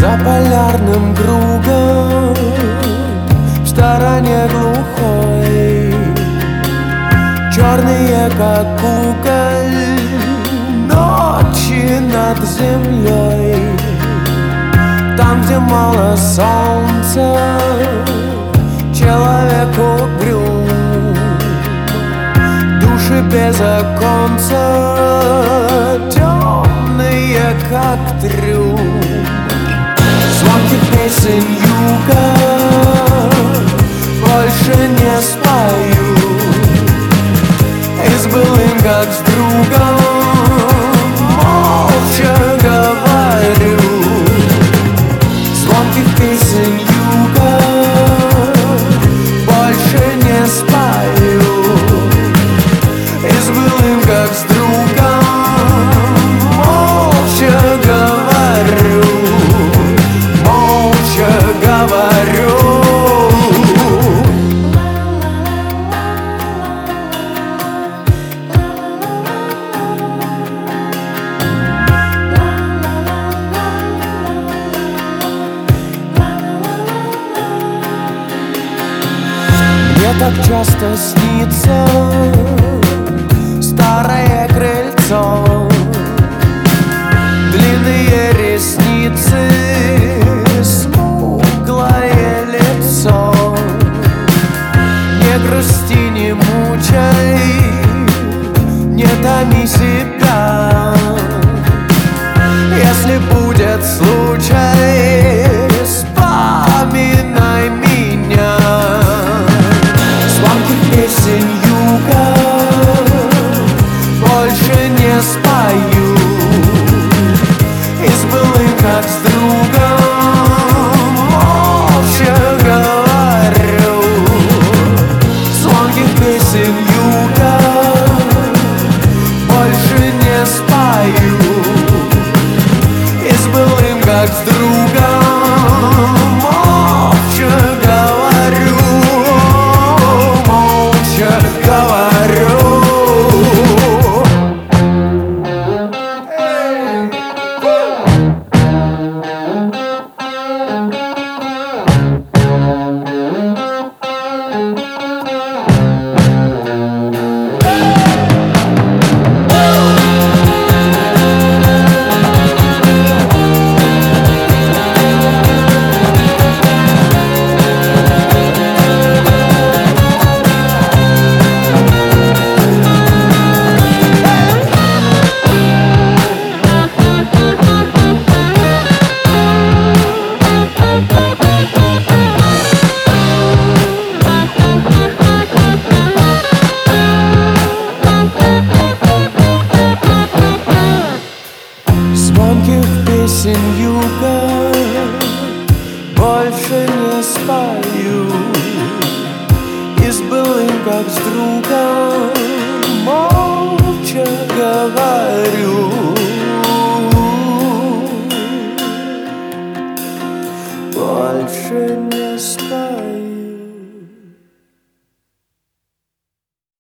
За полярным кругом, в стороне глухой, черные, как куколь, ночи над землей. Там, где мало солнца, человек угрюм, души без оконца, темные, как трюм. Звонких песен юга больше не спою, и с былым, как с другом, молча говорю. Звонких песен юга больше не спою, и с былым, как с другом, молча говорю. Мне так часто снится старое крыльцо, длинные ресницы, смуглое лицо. Не грусти, не мучай, не томи себя. Если будет случай, вспоминай меня. Звонких песен юга больше не спою, и с былым, как с другом, молча говорю. Звонких песен юга больше не спою, и с былым, как с другом, молча говорю. Молча говорю. Звонких песен юга больше не спою, и с былым, как с другом, молча говорю.